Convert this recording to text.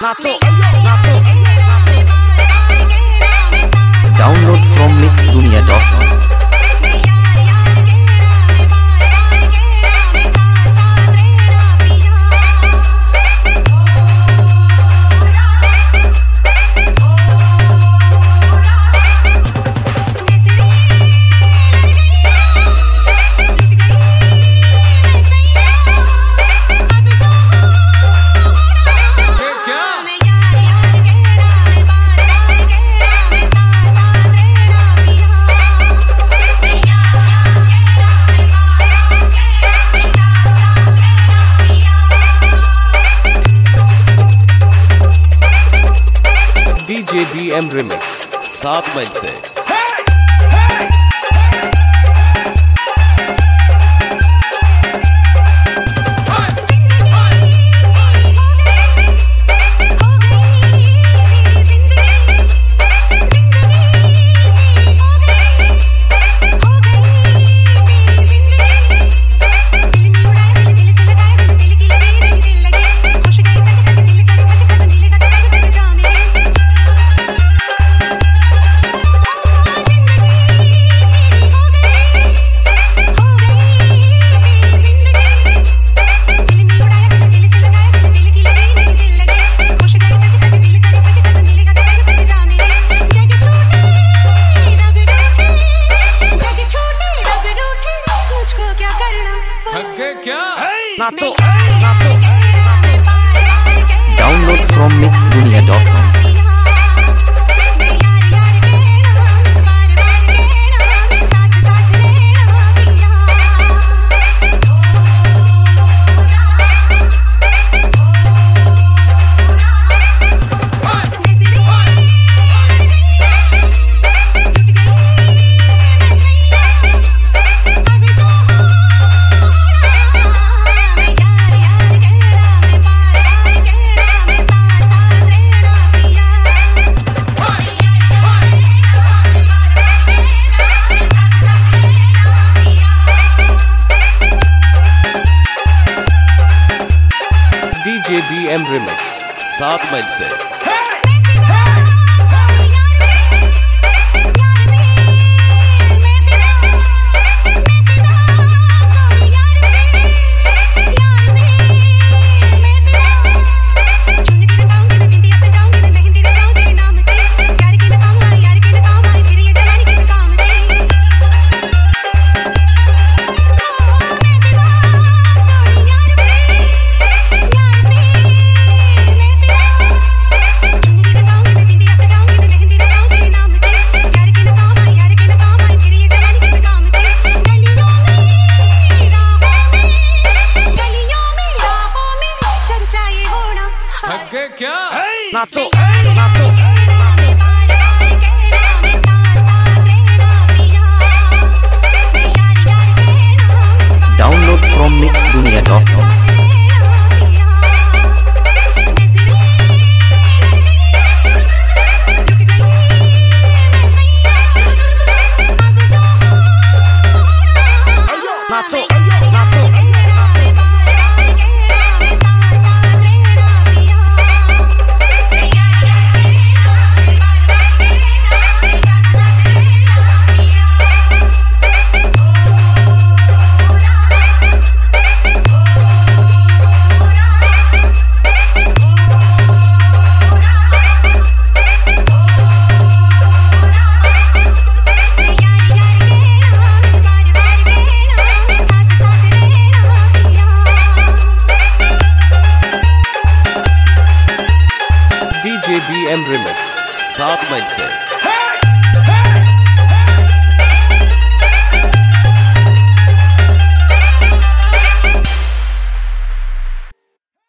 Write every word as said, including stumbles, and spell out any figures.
नाचो नाचो download from mix Duniya dot com. DJ B M remix सात मील से नाचो नाचो download from mix Duniya dot com. DJ B M remix सात मील से क्या नाचो नाचो download from mix Duniya dot com. नाचो नाचो डीजे बी एम रिमिक्स सात मील से